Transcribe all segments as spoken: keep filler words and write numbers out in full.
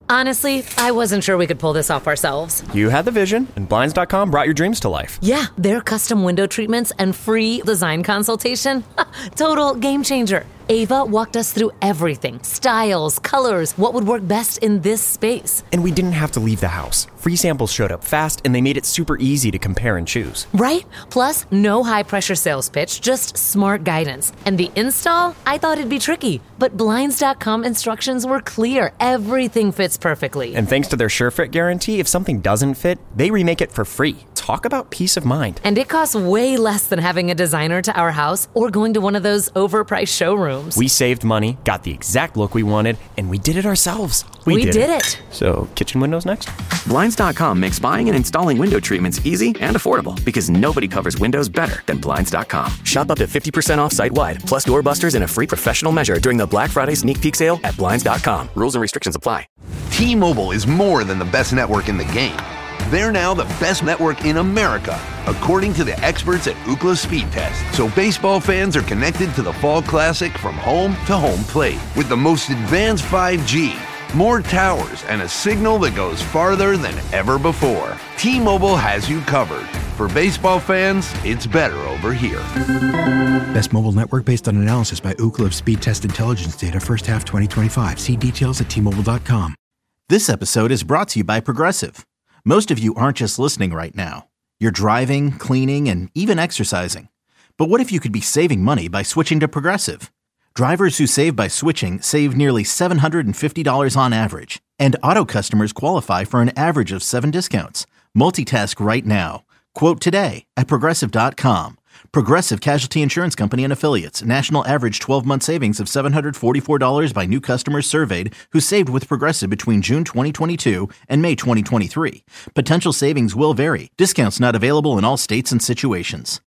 Honestly, I wasn't sure we could pull this off ourselves. You had the vision, and Blinds dot com brought your dreams to life. Yeah, their custom window treatments and free design consultation. Total game changer. Ava walked us through everything. Styles, colors, what would work best in this space. And we didn't have to leave the house. Free samples showed up fast, and they made it super easy to compare and choose. Right? Plus, no high-pressure sales pitch, just smart guidance. And the install? I thought it'd be tricky. But Blinds dot com instructions were clear. Everything fits perfectly. And thanks to their SureFit guarantee, if something doesn't fit, they remake it for free. Talk about peace of mind. And it costs way less than having a designer to our house or going to one of those overpriced showrooms. We saved money, got the exact look we wanted, and we did it ourselves. We, we did, did it. it. So, kitchen windows next? Blinds dot com makes buying and installing window treatments easy and affordable because nobody covers windows better than Blinds dot com. Shop up to fifty percent off site-wide, plus doorbusters and a free professional measure during the Black Friday sneak peek sale at Blinds dot com. Rules and restrictions apply. T-Mobile is more than the best network in the game. They're now the best network in America, according to the experts at Ookla Speed Test. So baseball fans are connected to the Fall Classic from home to home plate with the most advanced five G, more towers, and a signal that goes farther than ever before. T-Mobile has you covered. For baseball fans, it's better over here. Best mobile network based on analysis by Ookla of Speed Test Intelligence data first half twenty twenty-five. See details at T Mobile dot com. This episode is brought to you by Progressive. Most of you aren't just listening right now. You're driving, cleaning, and even exercising. But what if you could be saving money by switching to Progressive? Drivers who save by switching save nearly seven hundred fifty dollars on average. And auto customers qualify for an average of seven discounts. Multitask right now. Quote today at Progressive dot com. Progressive Casualty Insurance Company and Affiliates. National average twelve-month savings of seven hundred forty-four dollars by new customers surveyed who saved with Progressive between June twenty twenty-two and May twenty twenty-three. Potential savings will vary. Discounts not available in all states and situations.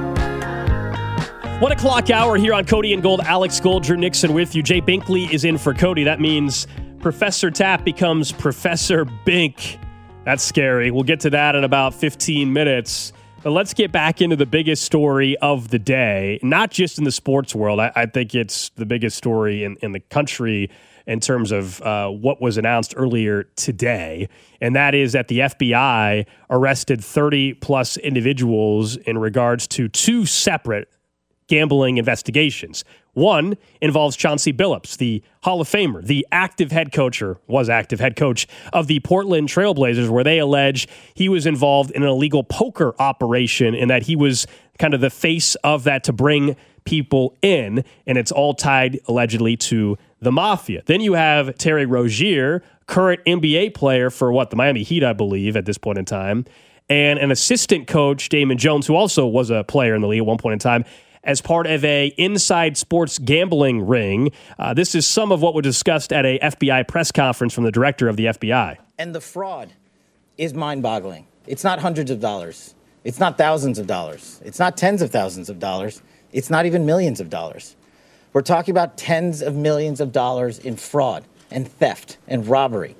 One o'clock hour here on Cody and Gold. Alex Gold, Drew Nixon with you. Jay Binkley is in for Cody. That means Professor Tapp becomes Professor Bink. That's scary. We'll get to that in about fifteen minutes. But let's get back into the biggest story of the day, not just in the sports world. I, I think it's the biggest story in, in the country in terms of uh, what was announced earlier today, and that is that the F B I arrested thirty-plus individuals in regards to two separate gambling investigations. One involves Chauncey Billups, the Hall of Famer, the active head coach, or was active head coach of the Portland Trailblazers, where they allege he was involved in an illegal poker operation and that he was kind of the face of that to bring people in, and it's all tied allegedly to the mafia. Then you have Terry Rozier, current N B A player for what, the Miami Heat, I believe, at this point in time, and an assistant coach, Damon Jones, who also was a player in the league at one point in time, as part of a inside sports gambling ring. Uh, this is some of what was discussed at a F B I press conference from the director of the F B I. And the fraud is mind-boggling. It's not hundreds of dollars. It's not thousands of dollars. It's not tens of thousands of dollars. It's not even millions of dollars. We're talking about tens of millions of dollars in fraud and theft and robbery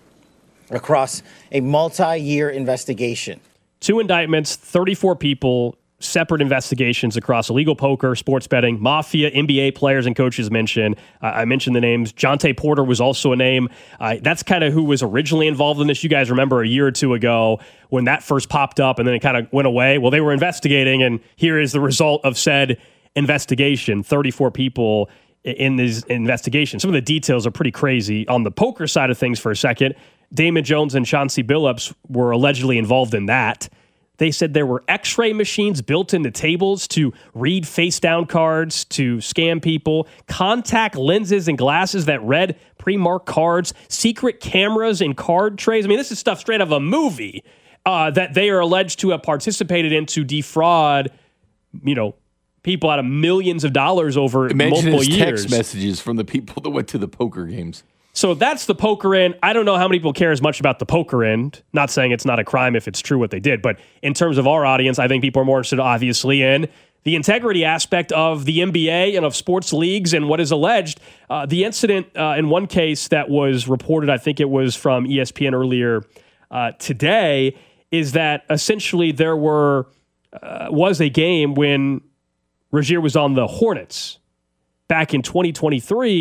across a multi-year investigation. Two indictments, thirty-four people, separate investigations across illegal poker, sports betting, mafia, N B A players and coaches mentioned. Uh, I mentioned the names. Jontay Porter was also a name. Uh, that's kind of who was originally involved in this. You guys remember a year or two ago when that first popped up and then it kind of went away. Well, they were investigating, and here is the result of said investigation. thirty-four people in this investigation. Some of the details are pretty crazy. On the poker side of things for a second, Damon Jones and Chauncey Billups were allegedly involved in that. They said there were x-ray machines built into tables to read face-down cards, to scam people, contact lenses and glasses that read pre-marked cards, secret cameras in card trays. I mean, this is stuff straight out of a movie uh, that they are alleged to have participated in to defraud, you know, people out of millions of dollars over Imagine multiple his years. text messages from the people that went to the poker games. So that's the poker end. I don't know how many people care as much about the poker end. Not saying it's not a crime if it's true what they did, but in terms of our audience, I think people are more interested, obviously, in the integrity aspect of the N B A and of sports leagues and what is alleged. Uh, the incident uh, in one case that was reported, I think it was from E S P N earlier uh, today, is that essentially there were uh, was a game when Rozier was on the Hornets back in twenty twenty-three.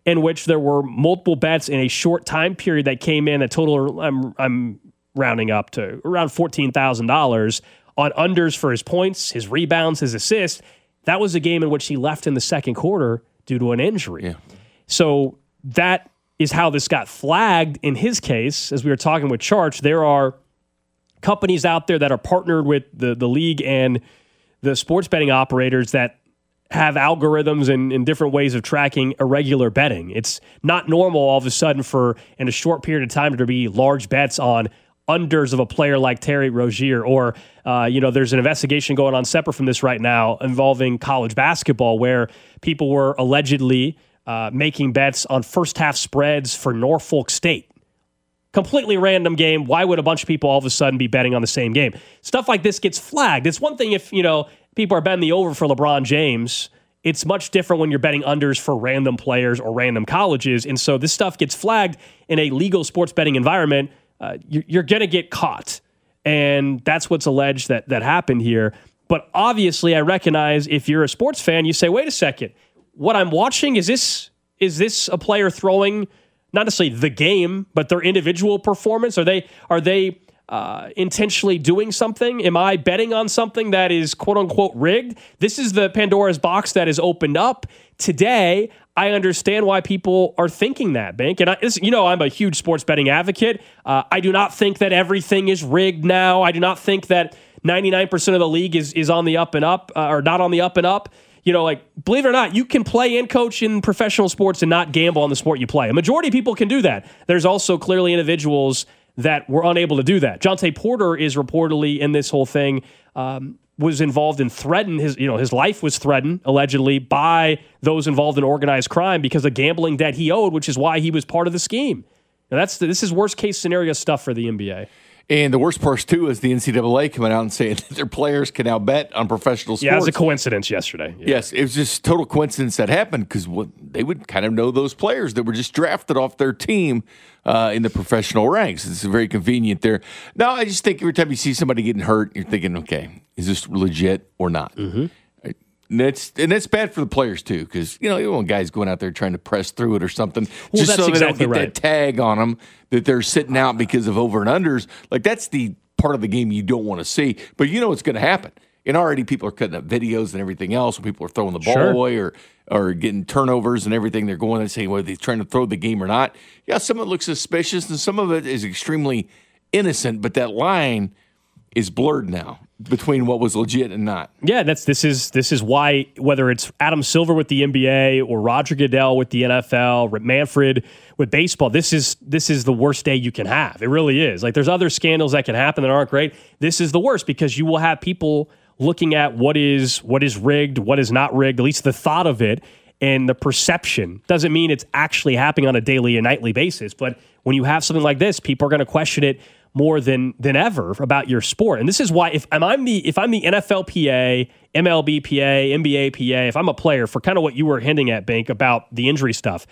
in which there were multiple bets in a short time period that came in a total, I'm, I'm rounding up to around fourteen thousand dollars on unders for his points, his rebounds, his assists. That was a game in which he left in the second quarter due to an injury. Yeah. So that is how this got flagged in his case. As we were talking with Charch, there are companies out there that are partnered with the, the league and the sports betting operators that have algorithms and, and different ways of tracking irregular betting. It's not normal all of a sudden for, in a short period of time, there to be large bets on unders of a player like Terry Rozier, or, uh, you know, there's an investigation going on separate from this right now involving college basketball where people were allegedly uh, making bets on first half spreads for Norfolk State. Completely random game. Why would a bunch of people all of a sudden be betting on the same game? Stuff like this gets flagged. It's one thing if, you know, people are betting the over for LeBron James. It's much different when you're betting unders for random players or random colleges. And so this stuff gets flagged in a legal sports betting environment. Uh, you're you're going to get caught. And that's what's alleged that that happened here. But obviously, I recognize if you're a sports fan, you say, wait a second, what I'm watching, is this is this a player throwing not necessarily the game, but their individual performance? Are they are they uh, intentionally doing something? Am I betting on something that is quote unquote rigged? This is the Pandora's box that is opened up today. I understand why people are thinking that, Bank. And, I, you know, I'm a huge sports betting advocate. Uh, I do not think that everything is rigged now. I do not think that ninety-nine percent of the league is is on the up and up, uh, or not on the up and up. You know, like, believe it or not, you can play and coach in professional sports and not gamble on the sport you play. A majority of people can do that. There's also clearly individuals that were unable to do that. Jonte Porter is reportedly in this whole thing, um, was involved in threatened, his, you know, his life was threatened, allegedly, by those involved in organized crime because of gambling debt he owed, which is why he was part of the scheme. Now, that's this is worst case scenario stuff for the N B A. And the worst part, too, is the N C double A coming out and saying that their players can now bet on professional sports. Yeah, it was a coincidence yesterday. Yeah. Yes, it was just total coincidence that happened because they would kind of know those players that were just drafted off their team uh, in the professional ranks. It's very convenient there. Now, I just think every time you see somebody getting hurt, you're thinking, okay, is this legit or not? Mm-hmm. And that's and that's bad for the players too, because you know you don't want guys going out there trying to press through it or something, well, just so exactly they don't get right. that tag on them that they're sitting out because of over and unders. Like that's the part of the game you don't want to see, but you know what's going to happen. And already people are cutting up videos and everything else when people are throwing the ball sure. away or or getting turnovers and everything. They're going and saying whether they're trying to throw the game or not. Yeah, some of it looks suspicious and some of it is extremely innocent, but that line is blurred now between what was legit and not. Yeah, that's this is this is why, whether it's Adam Silver with the N B A or Roger Goodell with the N F L, Rip Manfred with baseball, this is this is the worst day you can have. It really is. Like there's other scandals that can happen that aren't great. This is the worst because you will have people looking at what is what is rigged, what is not rigged, at least the thought of it and the perception. Doesn't mean it's actually happening on a daily and nightly basis, but when you have something like this, people are going to question it more than than ever about your sport. And this is why if I'm the if I'm the N F L P A, M L B P A, N B A P A, if I'm a player, for kind of what you were hinting at, Bank, about the injury stuff,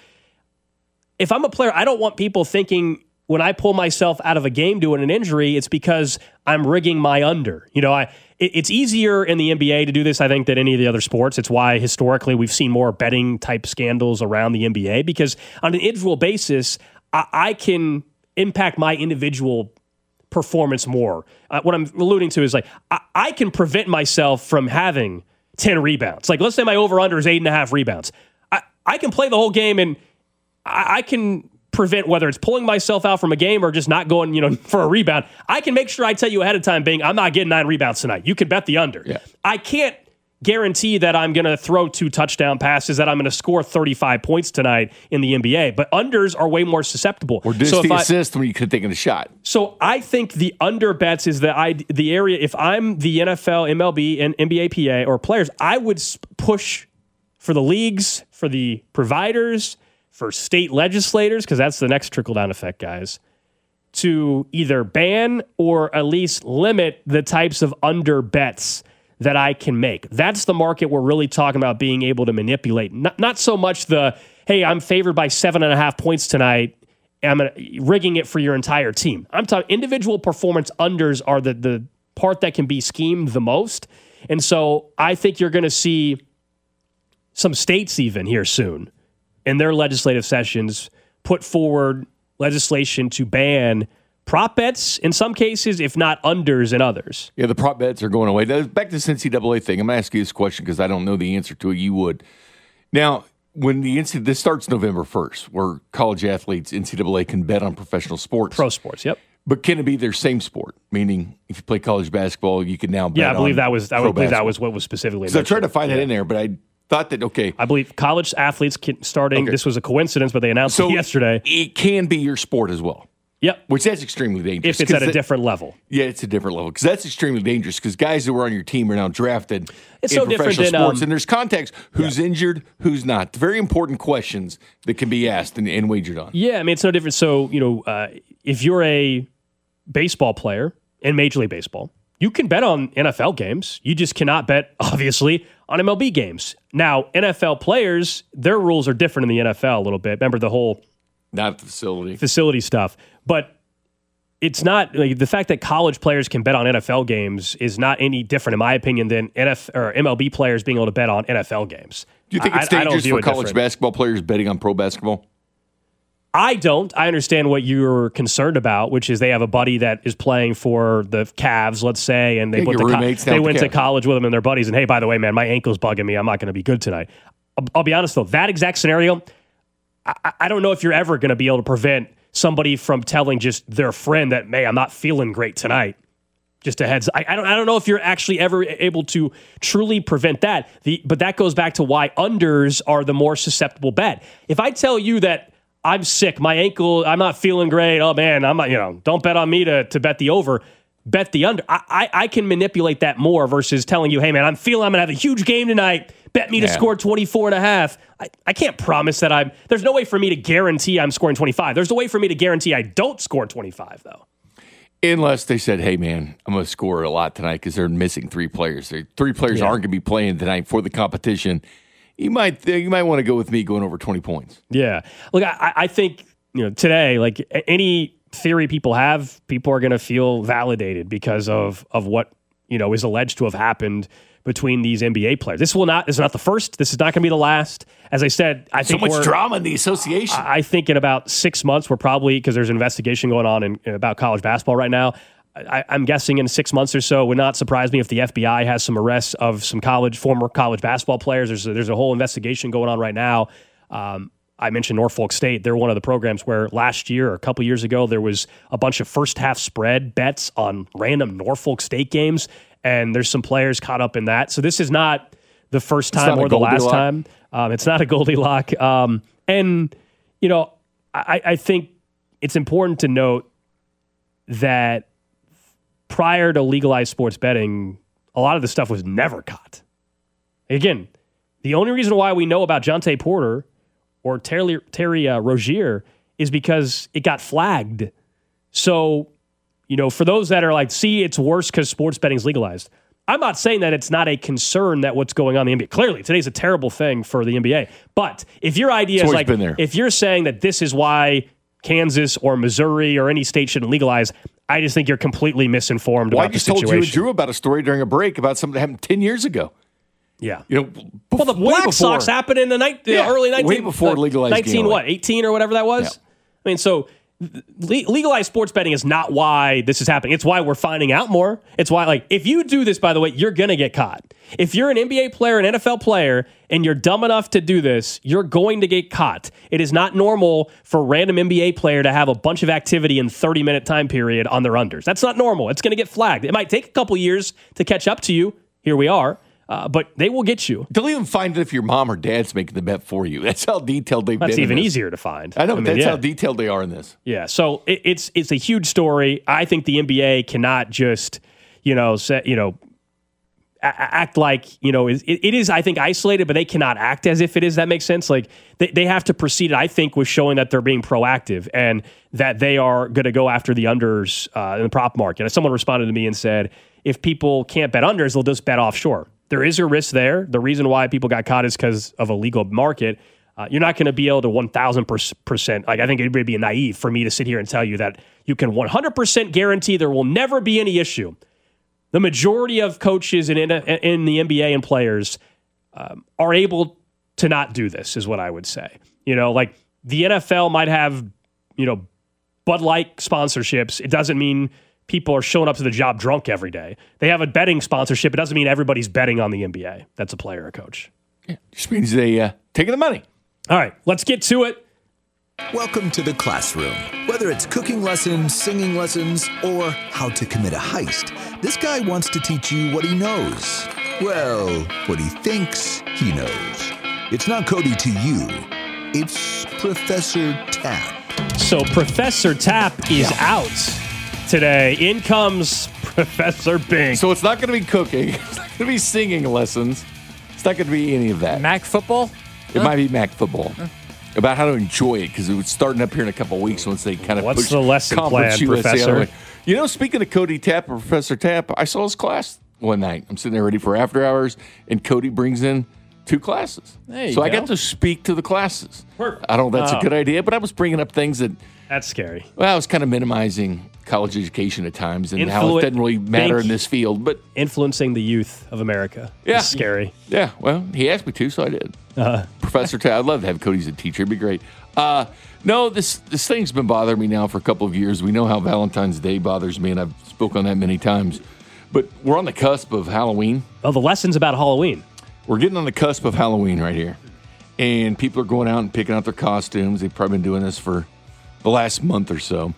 if I'm a player, I don't want people thinking when I pull myself out of a game doing an injury, it's because I'm rigging my under. You know, I it, it's easier in the N B A to do this, I think, than any of the other sports. It's why historically we've seen more betting type scandals around the N B A, because on an individual basis, I, I can impact my individual performance more. Uh, what I'm alluding to is like I, I can prevent myself from having ten rebounds. Like let's say my over-under is eight and a half rebounds. I, I can play the whole game and I, I can prevent whether it's pulling myself out from a game or just not going, you know, for a rebound. I can make sure I tell you ahead of time, Bing, I'm not getting nine rebounds tonight. You can bet the under. Yeah. I can't guarantee that I'm going to throw two touchdown passes, that I'm going to score thirty-five points tonight in the N B A. But unders are way more susceptible. Or just so the I, assist when you could have taken a shot. So I think the under bets is the I, the area. If I'm the N F L, M L B, and N B A P A or players, I would push for the leagues, for the providers, for state legislators, because that's the next trickle-down effect, guys, to either ban or at least limit the types of under bets that I can make. That's the market we're really talking about being able to manipulate. Not, not so much the, hey, I'm favored by seven and a half points tonight, I'm gonna, rigging it for your entire team. I'm talking individual performance unders are the, the part that can be schemed the most. And so I think you're going to see some states even here soon in their legislative sessions put forward legislation to ban prop bets in some cases, if not unders in others. Yeah, the prop bets are going away. Now, back to this N C double A thing. I'm going to ask you this question because I don't know the answer to it. You would. Now, when the N C double A, this starts November first, where college athletes, N C double A, can bet on professional sports. Pro sports, yep. But can it be their same sport? Meaning, if you play college basketball, you can now bet Yeah, I believe on that was I pro would believe that basketball. was what was specifically So I mentioned. tried to find yeah. that in there, but I thought that, okay. I believe college athletes can, starting, Okay. this was a coincidence, but they announced So it yesterday. It can be your sport as well. Yep. Which that's extremely dangerous. If it's at 'cause a that- different level. Yeah, it's a different level because that's extremely dangerous because guys that were on your team are now drafted It's in so different professional than, sports, um, and there's context: who's injured, who's not. Very important questions that can be asked and, and wagered on. Yeah, I mean, it's no different. So, you know, uh, if you're a baseball player in Major League Baseball, you can bet on N F L games. You just cannot bet, obviously, on M L B games. Now, N F L players, their rules are different in the N F L a little bit. Remember the whole Not the facility. facility stuff. But it's not like the fact that college players can bet on N F L games is not any different, in my opinion, than N F or M L B players being able to bet on N F L games. Do you think it's I- I don't dangerous view for it college different. basketball players betting on pro basketball? I don't. I understand what you're concerned about, which is they have a buddy that is playing for the Cavs, let's say, and they Yeah, went, your to, co- roommates down they at the went to Cavs. college with them and their buddies. And hey, by the way, man, my ankle's bugging me. I'm not going to be good tonight. I'll, I'll be honest though, that exact scenario, I, I don't know if you're ever going to be able to prevent somebody from telling just their friend that, hey, I'm not feeling great tonight. Just a heads. I, I don't. I don't know if you're actually ever able to truly prevent that. The but that goes back to why unders are the more susceptible bet. If I tell you that I'm sick, my ankle, I'm not feeling great. Oh man, I'm not. You know, don't bet on me to to bet the over. Bet the under. I I, I can manipulate that more versus telling you, hey man, I'm feeling I'm gonna have a huge game tonight. Bet me to Yeah. score twenty-four and a half. I, I can't promise that I'm. There's no way for me to guarantee I'm scoring twenty-five. There's a way for me to guarantee I don't score twenty-five though. Unless they said, hey, man, I'm going to score a lot tonight because they're missing three players. They- Three players Yeah. aren't going to be playing tonight for the competition. You might you might want to go with me going over twenty points. Yeah. Look, I, I think, you know, today, like a- any theory people have, people are going to feel validated because of of what, you know, is alleged to have happened between these N B A players. This will not, this is not the first. This is not going to be the last. As I said, I So think much we're, drama in the association. I I think in about six months, we're probably, because there's an investigation going on in, about college basketball right now. I, I'm guessing in six months or so, it would not surprise me if the F B I has some arrests of some college, former college basketball players. There's a, there's a whole investigation going on right now. Um, I mentioned Norfolk State. They're one of the programs where last year or a couple years ago, there was a bunch of first half spread bets on random Norfolk State games. And there's some players caught up in that. So this is not the first time not a or the last Goldilocks. time. Um, it's not a Goldilocks. Um, and, you know, I, I think it's important to note that prior to legalized sports betting, a lot of the stuff was never caught. Again, the only reason why we know about Jonte Porter or Terry, Terry uh, Rozier is because it got flagged. So, you know, for those that are like, see, it's worse because sports betting is legalized. I'm not saying that it's not a concern that what's going on in the N B A. Clearly, today's a terrible thing for the N B A. But if your idea It's is always like, been there. if you're saying that this is why Kansas or Missouri or any state shouldn't legalize, I just think you're completely misinformed Well, I about the just told situation. you and Drew about a story during a break about something that happened ten years ago. Yeah. You know, Well, the way Black before- Sox happened in the night, the Yeah, early nineteen, way before uh, legalized nineteen gambling. what, eighteen or whatever that was. Yeah. I mean, so le- legalized sports betting is not why this is happening. It's why we're finding out more. It's why, like, if you do this, by the way, you're gonna get caught. If you're an N B A player, an N F L player, and you're dumb enough to do this, you're going to get caught. It is not normal for a random N B A player to have a bunch of activity in thirty minute time period on their unders. That's not normal. It's going to get flagged. It might take a couple years to catch up to you. Here we are. Uh, but they will get you. They'll even find it if your mom or dad's making the bet for you. That's how detailed they've That's been. in even this. easier to find. I know, I mean, that's yeah. how detailed they are in this. Yeah, so it, it's it's a huge story. I think the N B A cannot just, you know, say, you know, a- act like, you know, it, it is, I think, isolated, but they cannot act as if it is. That makes sense. Like they, they have to proceed, I think, with showing that they're being proactive and that they are going to go after the unders uh, in the prop market. And someone responded to me and said, if people can't bet unders, they'll just bet offshore. There is a risk there. The reason why people got caught is because of a legal market. Uh, you're not going to be able to one thousand percent. Like, I think it would be naive for me to sit here and tell you that you can one hundred percent guarantee there will never be any issue. The majority of coaches in, in, in the N B A and players um, are able to not do this, is what I would say. You know, like the N F L might have, you know, Bud Light sponsorships. It doesn't mean people are showing up to the job drunk every day. They have a betting sponsorship. It doesn't mean everybody's betting on the N B A. That's a player or a coach. Yeah, just means they uh, taking the money. All right, let's get to it. Welcome to the classroom. Whether it's cooking lessons, singing lessons, or how to commit a heist, this guy wants to teach you what he knows. Well, what he thinks he knows. It's not Cody to you. It's Professor Tapp. So Professor Tapp is yeah. out today. In comes Professor Bink. So it's not going to be cooking. It's not going to be singing lessons. It's not going to be any of that. Mac football? It huh? might be Mac football. Huh? About how to enjoy it, because it's starting up here in a couple of weeks once they kind of What's push the lesson plan, Professor? You know, speaking of Cody Tapp or Professor Tapp, I saw his class one night. I'm sitting there ready for after hours, and Cody brings in two classes. There you so go. I got to speak to the classes. Perfect. I don't know if that's oh. a good idea, but I was bringing up things that... That's scary. Well, I was kind of minimizing college education at times and Influ- how it doesn't really matter Bink in this field. But influencing the youth of America yeah. is scary. Yeah, well, he asked me to, so I did. Uh-huh. Professor Tapp, I'd love to have Cody as a teacher. It'd be great. Uh, no, this this thing's been bothering me now for a couple of years. We know how Valentine's Day bothers me, and I've spoken on that many times. But we're on the cusp of Halloween. Oh, the lesson's about Halloween. We're getting on the cusp of Halloween right here. And people are going out and picking out their costumes. They've probably been doing this for the last month or so.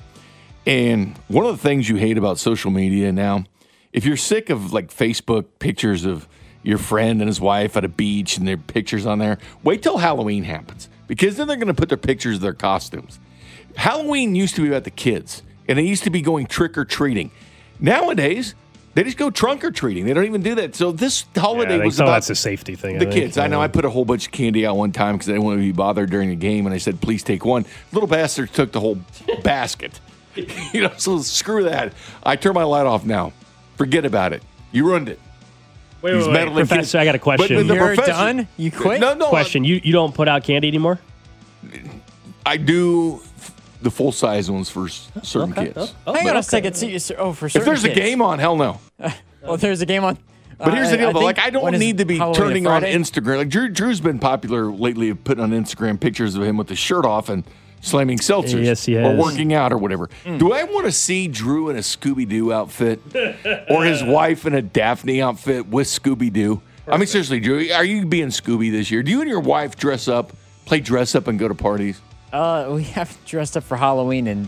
And one of the things you hate about social media now, if you're sick of like Facebook pictures of your friend and his wife at a beach and their pictures on there, wait till Halloween happens, because then they're going to put their pictures of their costumes. Halloween used to be about the kids, and they used to be going trick-or-treating. Nowadays, they just go trunk-or-treating. They don't even do that. So this holiday yeah, was about that's a safety thing. The I kids. I know. I put a whole bunch of candy out one time because I didn't want to be bothered during the game, and I said, please take one. Little bastard took the whole basket. You know, so screw that. I turn my light off now. Forget about it. You ruined it. Wait, wait, wait. Professor, kids. I got a question. But You're done? You quit? No, no. Question. You, you don't put out candy anymore? I do the full-size ones for certain okay. kids. Oh, oh, Hang on okay. a second. See, oh, for certain If there's kids. a game on, hell no. Well, there's a game on. But here's uh, the deal, I though. think- Like, I don't when is need to be Halloween, turning on Friday? Instagram. Like, Drew, Drew's been popular lately of putting on Instagram pictures of him with his shirt off and slamming seltzers. Yes, he or has. working out or whatever. Mm. Do I want to see Drew in a Scooby-Doo outfit or his wife in a Daphne outfit with Scooby-Doo? Perfect. I mean, seriously, Drew, are you being Scooby this year? Do you and your wife dress up, play dress up, and go to parties? Uh, we have dressed up for Halloween in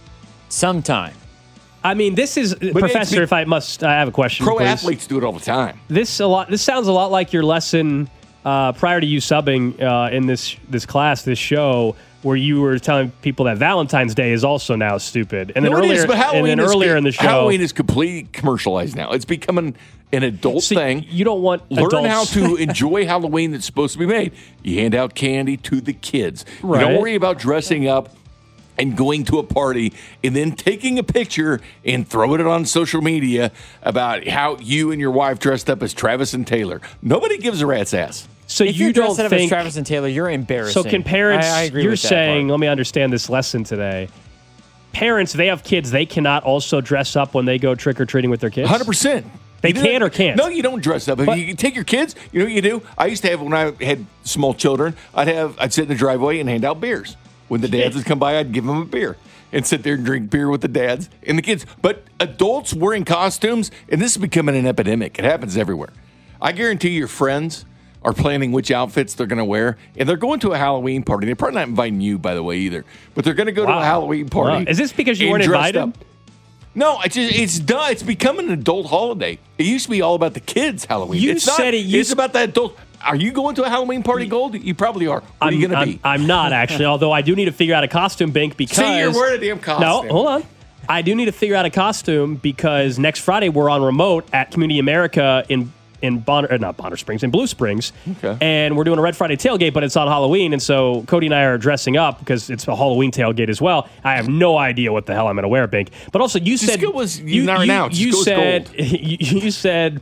some time. I mean, this is But Professor. be, if I must, I have a question. Pro please. athletes do it all the time. This a lot. This sounds a lot like your lesson uh, prior to you subbing uh, in this this class, this show, where you were telling people that Valentine's Day is also now stupid. And then no, it earlier, is, but and then is, earlier in the show, Halloween is completely commercialized now. It's becoming an adult so thing. You don't want learn adults. how to enjoy Halloween that's supposed to be made. You hand out candy to the kids. Right. You don't worry about dressing up and going to a party and then taking a picture and throwing it on social media about how you and your wife dressed up as Travis and Taylor. Nobody gives a rat's ass. So if you you're don't dressed up think as Travis and Taylor, you're embarrassing. So can parents? I, I agree you're with that saying, part. let me understand this lesson today. Parents, they have kids. They cannot also dress up when they go trick or treating with their kids. one hundred percent. They You do can that- or can't. No, you don't dress up. If But- you take your kids, you know what you do? I used to have, when I had small children, I'd have I'd sit in the driveway and hand out beers. When the dads would come by, I'd give them a beer and sit there and drink beer with the dads and the kids. But adults wearing costumes, and this is becoming an epidemic. It happens everywhere. I guarantee your friends are planning which outfits they're going to wear, and they're going to a Halloween party. They're probably not inviting you, by the way, either. But they're going to go Wow. to a Halloween party. Wow. Is this because you and weren't dressed invited? up. No, it's just, it's done. It's becoming an adult holiday. It used to be all about the kids' Halloween. You it's said not, it used- It's about the adult. Are you going to a Halloween party, Gold? You probably are. What I'm, are you going to I'm, be? I'm not actually, although I do need to figure out a costume, Bink, because See, you're wearing a damn costume. No, hold on. I do need to figure out a costume because next Friday we're on remote at Community America in in Bonner, uh, not Bonner Springs, in Blue Springs, Okay. and we're doing a Red Friday tailgate, but it's on Halloween, and so Cody and I are dressing up because it's a Halloween tailgate as well. I have no idea what the hell I'm going to wear, Bink. But also, you Just said go with- you, you narrow you, it out. Just you go with said gold. you, you said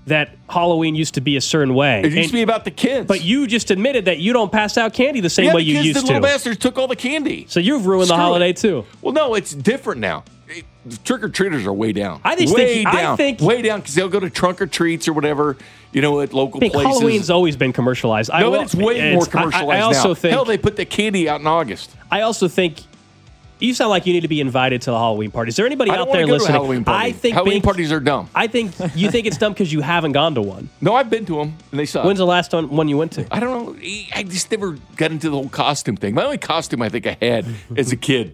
that Halloween used to be a certain way. It used And- to be about the kids. But you just admitted that you don't pass out candy the same yeah, way you because used the to. little bastards took all the candy. So you've ruined Screw the holiday it. too. Well, no, it's different now. It- Trick or treaters are way down. I just way think- I down. think- way down because they'll go to trunk or treats or whatever. You know, at local I think places. Halloween's always been commercialized. I no, will- but it's way more commercialized I, I also now. think. Hell, they put the candy out in August. I also think. You sound like you need to be invited to the Halloween party. Is there anybody I out don't there wanna go to a listening? Halloween party. I think Halloween Bink- parties are dumb. I think you think it's dumb because you haven't gone to one. No, I've been to them and they suck. When's the last one, one you went to? I don't know. I just never got into the whole costume thing. My only costume I think I had as a kid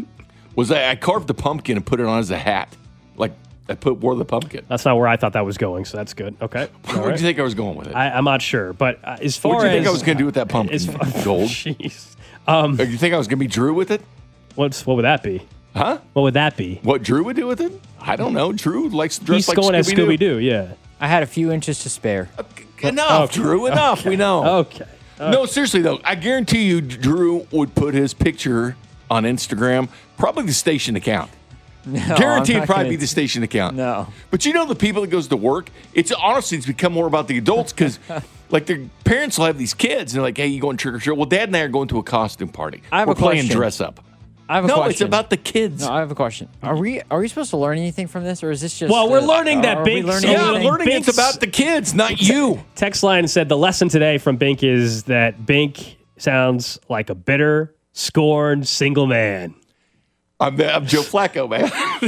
was I, I carved a pumpkin and put it on as a hat. Like I put wore the pumpkin. That's not where I thought that was going, so that's good. Okay. Where All do right. you think I was going with it? I, I'm not sure, but uh, as far what do you as think I was going to do with that pumpkin? as far- Gold. Jeez. Um, Do you think I was going to be Drew with it? What's what would that be? Huh? What would that be? What Drew would do with it? I don't know. Drew likes to dress He's like going as Scooby-Doo. Scooby Doo. Yeah. I had a few inches to spare. Enough, Okay. Drew. Enough. Okay. We know. Okay. No, seriously though, I guarantee you, Drew would put his picture on Instagram, probably the station account. No, Guarantee I'm it'd not probably gonna- be the station account. No. But you know the people that goes to work, it's honestly it's become more about the adults because like their parents will have these kids and they're like, hey, you going trick or treat? Well, Dad and I are going to a costume party. I have We're a playing question. dress up. I have a no, question. it's about the kids. No, I have a question. Are we are we supposed to learn anything from this, or is this just? Well, we're uh, learning that are we Bink- learning yeah, anything? learning it's Bink's- about the kids, not you. Text line said the lesson today from Bink is that Bink sounds like a bitter, scorned single man. I'm, I'm Joe Flacco, man.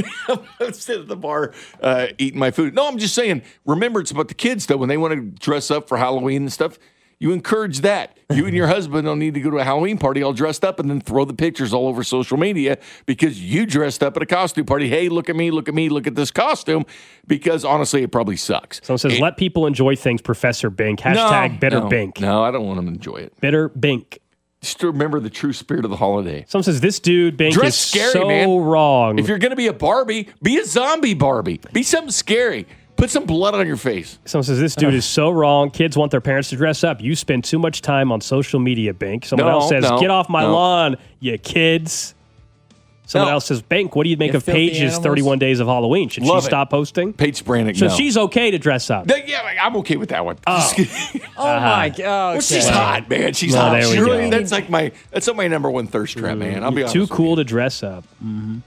I'm sitting at the bar uh, eating my food. No, I'm just saying, remember, it's about the kids, though. When they want to dress up for Halloween and stuff, you encourage that. You and your husband don't need to go to a Halloween party all dressed up and then throw the pictures all over social media because you dressed up at a costume party. Hey, look at me, look at me, look at this costume. Because honestly, it probably sucks. Someone says, And- let people enjoy things, Professor Bink. Hashtag no, bitter no, Bink. No, I don't want them to enjoy it. Bitter Bink. Just to remember the true spirit of the holiday. Someone says, this dude, Bink, Dress is scary, so man. wrong. If you're going to be a Barbie, be a zombie Barbie. Be something scary. Put some blood on your face. Someone says, this dude is so wrong. Kids want their parents to dress up. You spend too much time on social media, Bink. Someone No, else says, no, get off my no. lawn, you kids. Someone No. else says, Bink, what do you make You of filthy Paige's animals? thirty-one Days of Halloween? Should Love she it. stop posting? Paige Brannick, So no. she's okay to dress up. Th- yeah, I'm okay with that one. Oh. Oh my god! Well, she's okay. hot, man. She's Well, hot. there we She really- go. that's like my that's not my number one thirst trap, man. I'll be You're honest. too with cool to dress up. I'm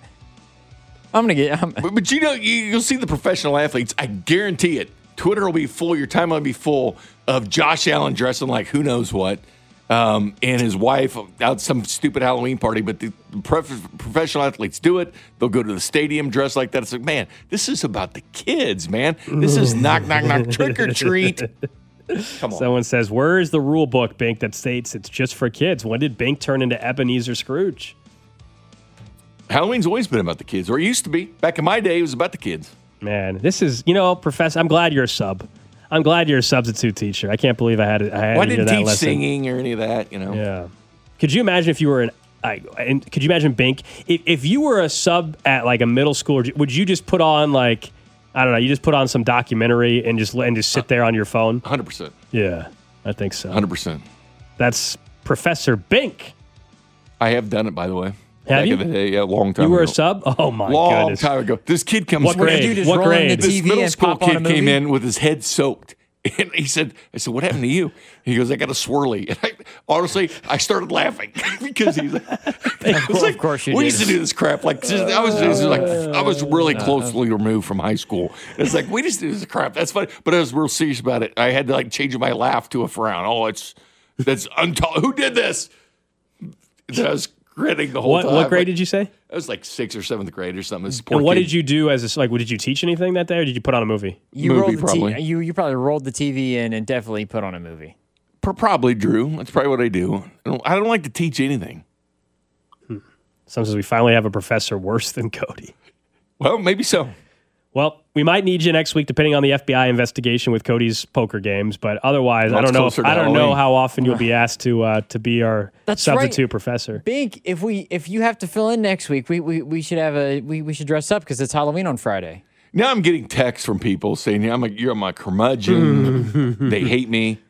gonna get. I'm, you. But, but you know, you, you'll see the professional athletes. I guarantee it. Twitter will be full. Your timeline will be full of Josh Allen dressing like who knows what, um, and his wife out some stupid Halloween party. But the prof- professional athletes do it. They'll go to the stadium dressed like that. It's like, man, this is about the kids, man. This is knock, knock, knock, trick or treat. Come on. Someone says, where is the rule book, Bink, that states it's just for kids? When did Bink turn into Ebenezer Scrooge? Halloween's always been about the kids, or it used to be. Back in my day, it was about the kids. Man, this is, you know, Professor, I'm glad you're a sub. I'm glad you're a substitute teacher. I can't believe I had, I had Well, I to hear didn't that teach lesson. singing or any of that, you know. Yeah. Could you imagine if you were an, I, and could you imagine Bink, if, if you were a sub at like a middle school, would you just put on like, I don't know, you just put on some documentary and just, and just sit there on your phone? one hundred percent. Yeah, I think so. one hundred percent. That's Professor Bink. I have done it, by the way. Have Back you? in the day, yeah, a long time You were ago. a sub? Oh my long goodness. time ago. This kid comes. What grade? you just What roll in grade? the This T V middle and school pop on a kid came movie? in with his head soaked. And he said, I said, what happened to you? He goes, I got a swirly. And I, honestly, I started laughing because he's like, it was Of like, course you we did. used to do this crap. Like, just, I was just like, I was really closely removed from high school. It's like, we just do this crap. That's funny. But I was real serious about it. I had to like change my laugh to a frown. Oh, it's, that's untall. Who did this? And I was grinning the whole What, time. what grade Like, did you say? I was like sixth or seventh grade or something. This poor And what kid. did you do as a, like, did you teach anything that day or did you put on a movie? You Movie, rolled the probably. T- you you probably rolled the T V in and definitely put on a movie. Pro- Probably, Drew. That's probably what I do. I don't, I don't like to teach anything. Someone says we finally have a professor worse than Cody. Well, maybe so. Well, we might need you next week, depending on the F B I investigation with Cody's poker games. But otherwise, Well, I don't it's know. closer to I don't know Halloween. how often you'll be asked to uh, to be our That's substitute right. professor. Bink, if we if you have to fill in next week, we we, we should have a we, we should dress up because it's Halloween on Friday. Now I'm getting texts from people saying, yeah, I'm a, you're my curmudgeon. They hate me.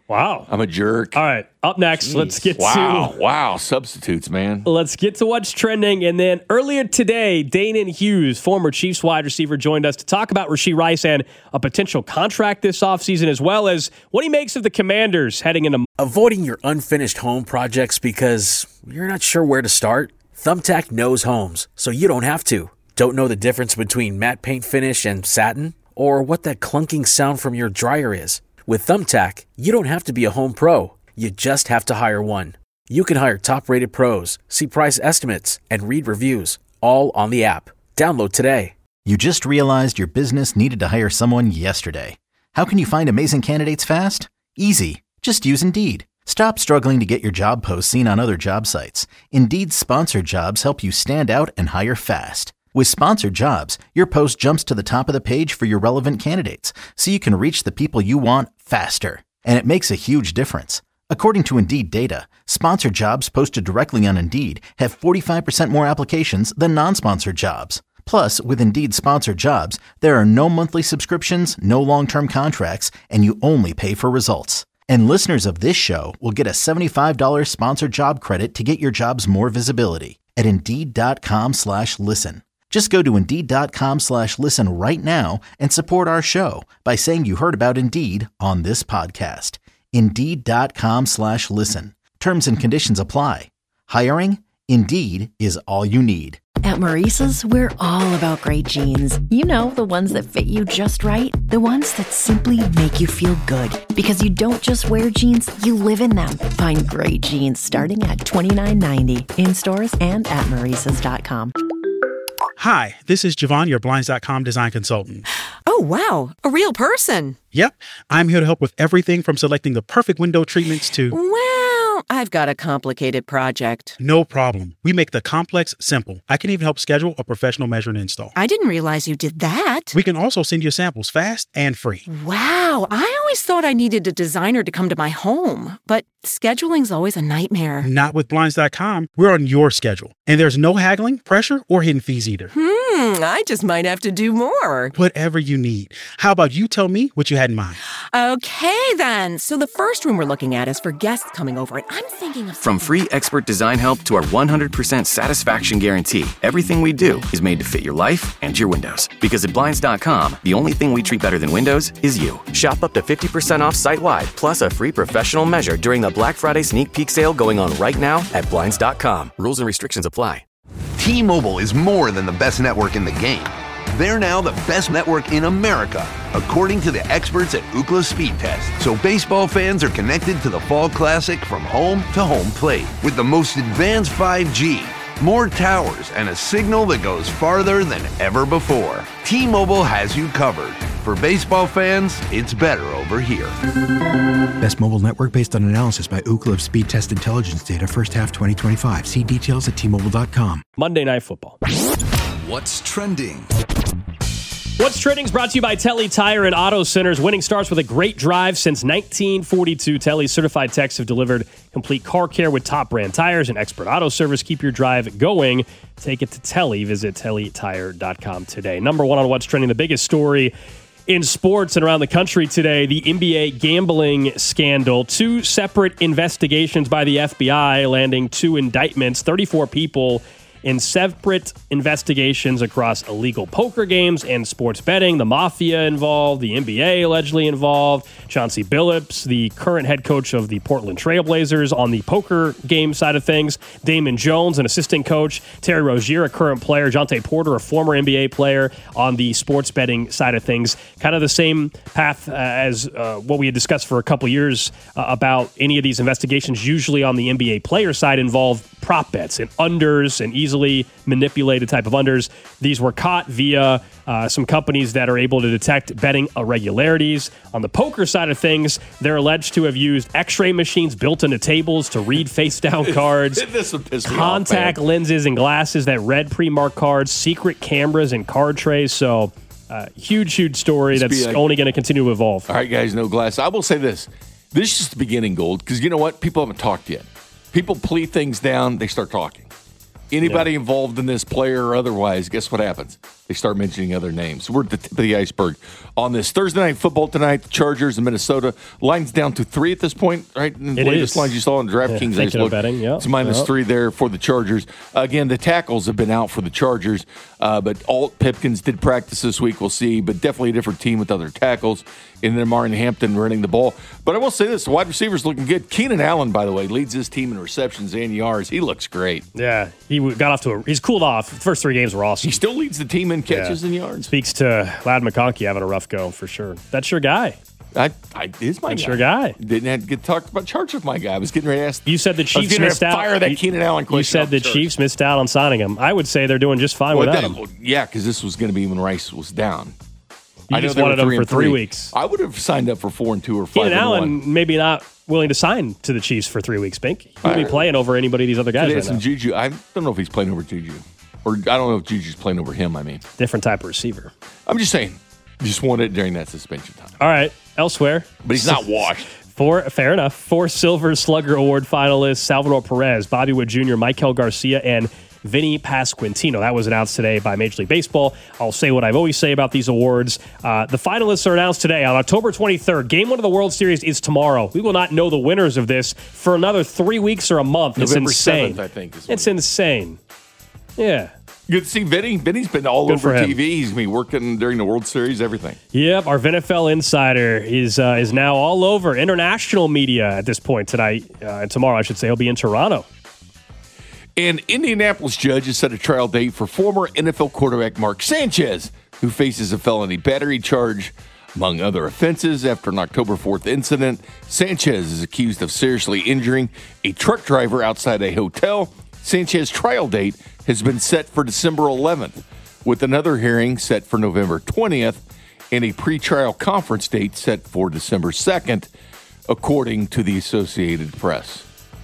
Wow. I'm a jerk. All right. Up next, Jeez. let's get wow. to... Wow. Substitutes, man. Let's get to what's trending. And then earlier today, Danon Hughes, former Chiefs wide receiver, joined us to talk about Rashee Rice and a potential contract this offseason, as well as what he makes of the Commanders heading into... Avoiding your unfinished home projects because you're not sure where to start? Thumbtack knows homes, so you don't have to. Don't know the difference between matte paint finish and satin? Or what that clunking sound from your dryer is? With Thumbtack, you don't have to be a home pro. You just have to hire one. You can hire top-rated pros, see price estimates, and read reviews, all on the app. Download today. You just realized your business needed to hire someone yesterday. How can you find amazing candidates fast? Easy. Just use Indeed. Stop struggling to get your job posts seen on other job sites. Indeed's sponsored jobs help you stand out and hire fast. With sponsored jobs, your post jumps to the top of the page for your relevant candidates, so you can reach the people you want faster. And it makes a huge difference. According to Indeed data, sponsored jobs posted directly on Indeed have forty-five percent more applications than non-sponsored jobs. Plus, with Indeed sponsored jobs, there are no monthly subscriptions, no long-term contracts, and you only pay for results. And listeners of this show will get a seventy-five dollars sponsored job credit to get your jobs more visibility at Indeed.com slash listen. Just go to Indeed.com slash listen right now and support our show by saying you heard about Indeed on this podcast. Indeed.com slash listen. Terms and conditions apply. Hiring? Indeed is all you need. At Maurice's, we're all about great jeans. You know, the ones that fit you just right. The ones that simply make you feel good. Because you don't just wear jeans, you live in them. Find great jeans starting at twenty-nine ninety in stores and at Maurices dot com. Hi, this is Javon, your Blinds dot com design consultant. Oh, wow. A real person. Yep. I'm here to help with everything from selecting the perfect window treatments to... Well, I've got a complicated project. No problem. We make the complex simple. I can even help schedule a professional measure and install. I didn't realize you did that. We can also send you samples fast and free. Wow. I always thought I needed a designer to come to my home, but scheduling's always a nightmare. Not with Blinds dot com. We're on your schedule. And there's no haggling, pressure, or hidden fees either. Hmm, I just might have to do more. Whatever you need. How about you tell me what you had in mind? Okay, then. So the first room we're looking at is for guests coming over, and I'm thinking of... From free expert design help to our one hundred percent satisfaction guarantee, everything we do is made to fit your life and your windows. Because at Blinds dot com, the only thing we treat better than windows is you. Shop up to fifty percent off site-wide, plus a free professional measure during the Black Friday sneak peek sale going on right now at Blinds dot com. Rules and restrictions apply. T-Mobile is more than the best network in the game. They're now the best network in America, according to the experts at Ookla Speed Test. So baseball fans are connected to the Fall Classic from home to home plate with the most advanced five G, more towers, and a signal that goes farther than ever before. T-Mobile has you covered. For baseball fans, it's better over here. Best mobile network based on analysis by Ookla of Speed Test Intelligence data first half twenty twenty-five. See details at T Mobile dot com. Monday Night Football. What's trending? What's Trending is brought to you by Telly Tire and Auto Centers. Winning starts with a great drive since nineteen forty-two. Telly's certified techs have delivered complete car care with top brand tires and expert auto service. Keep your drive going. Take it to Telly. Visit Telly Tire dot com today. Number one on What's Trending, the biggest story in sports and around the country today, the N B A gambling scandal. Two separate investigations by the F B I landing two indictments, thirty-four people in separate investigations across illegal poker games and sports betting. The mafia involved, the N B A allegedly involved, Chauncey Billups, the current head coach of the Portland Trailblazers on the poker game side of things, Damon Jones, an assistant coach, Terry Rozier, a current player, Jonte Porter, a former N B A player on the sports betting side of things. Kind of the same path uh, as uh, what we had discussed for a couple years uh, about any of these investigations, usually on the N B A player side, involve prop bets and unders and easily manipulated type of unders. These were caught via uh, some companies that are able to detect betting irregularities. On the poker side of things, they're alleged to have used x-ray machines built into tables to read face-down cards, This would piss me contact off, man. lenses and glasses that read pre-marked cards, secret cameras and card trays. So uh, huge, huge story This be that's like- only going to continue to evolve. All right, guys, no glass. I will say this. This is just the beginning, Gold, because you know what? People haven't talked yet. People plead things down, they start talking. Anybody Yeah. involved in this, player or otherwise, guess what happens? They start mentioning other names. We're at the tip of the iceberg on this. Thursday Night Football tonight, the Chargers in Minnesota. Line's down to three at this point, right? The It latest is. lines you saw on DraftKings. Yeah, I just thinking of looked. betting, yeah. It's minus Yep. three there for the Chargers. Again, the tackles have been out for the Chargers, uh, but Alt Pipkins did practice this week. We'll see, but definitely a different team with other tackles. And then Martin Hampton running the ball. But I will say this, the wide receiver's looking good. Keenan Allen, by the way, leads this team in receptions and yards. He looks great. Yeah, he w- got off to a. He's cooled off. The first three games were awesome. He still leads the team in catches Yeah. and yards. Speaks to Lad McConkey having a rough go for sure. That's your guy. I, I is my That's guy. your guy. Didn't have to get talked about Chargers with my guy. I was getting ready to ask. You said the I was Chiefs getting ready missed to out. Fire that You- Keenan Allen question. You said off the Chargers. Chiefs missed out on signing him. I would say they're doing just fine Well, without that- him. well, yeah, because this was going to be when Rice was down. You I know just they were wanted him three for and three weeks. I would have signed up for four and two or five Keenan and Allen one. maybe not willing to sign to the Chiefs for three weeks, Bink. He'll be playing over anybody of these other guys It right is some now. Juju. I don't know if he's playing over Juju, or I don't know if Juju's playing over him. I mean, Different type of receiver. I'm just saying. Just won it during that suspension time. All right, elsewhere. But he's not washed. Four, fair enough. Four Silver Slugger Award finalists: Salvador Perez, Bobby Wood Junior, Michael Garcia, and Vinny Pasquantino. That was announced today by Major League Baseball. I'll say what I've always say about these awards. Uh, the finalists are announced today on October twenty-third. Game one of the World Series is tomorrow. We will not know the winners of this for another three weeks or a month. November it's insane. seventh, I think. Is It's insane. Yeah. Good to see Vinny. Vinny's been all Good for over him. T V. He's been working during the World Series, everything. Yep, our N F L insider is uh, is now all over international media at this point tonight uh, and tomorrow. I should say he'll be in Toronto. An Indianapolis judge has set a trial date for former N F L quarterback Mark Sanchez, who faces a felony battery charge, among other offenses, after an October fourth incident. Sanchez is accused of seriously injuring a truck driver outside a hotel. Sanchez's trial date has been set for December eleventh, with another hearing set for November twentieth and a pretrial conference date set for December second, according to the Associated Press.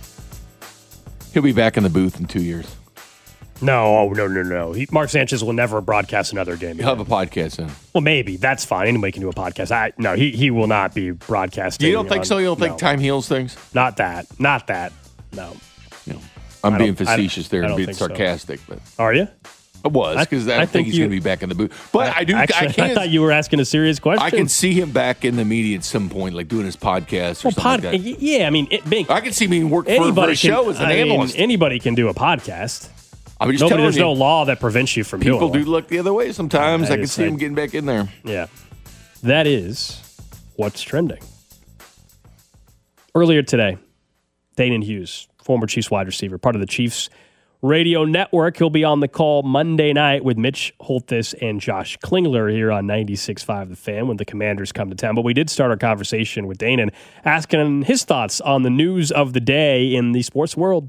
He'll be back in the booth in two years. No, oh, no, no, no. He, Mark Sanchez will never broadcast another game. He'll have a podcast then. Well, maybe. That's fine. Anybody can do a podcast. I, no, he, he will not be broadcasting. You don't think on- so? You don't think no. time heals things? Not that. Not that. No. I'm I being don't- I don't- facetious there I and don't being think so. sarcastic, but Are you? I was because I, I don't think think he's you- going to be back in the booth. But I, do. Actually, I can't. thought you were asking a serious question. I can see him back in the media at some point, like doing his podcast or Well, something pod, like that. yeah, I mean, it, Bink, I can see me work for, for anybody a show can, as an I mean, analyst. anybody can do a podcast. I'm just Nobody, telling there's you, no law that prevents you from people doing do one. look the other way sometimes. I I can just see him said- getting back in there. Yeah. That is what's trending. Earlier today, Danon Hughes, former Chiefs wide receiver, part of the Chiefs radio network. He'll be on the call Monday night with Mitch Holthus and Josh Klingler here on ninety-six point five The Fan when the Commanders come to town. But we did start our conversation with Danon, asking his thoughts on the news of the day in the sports world.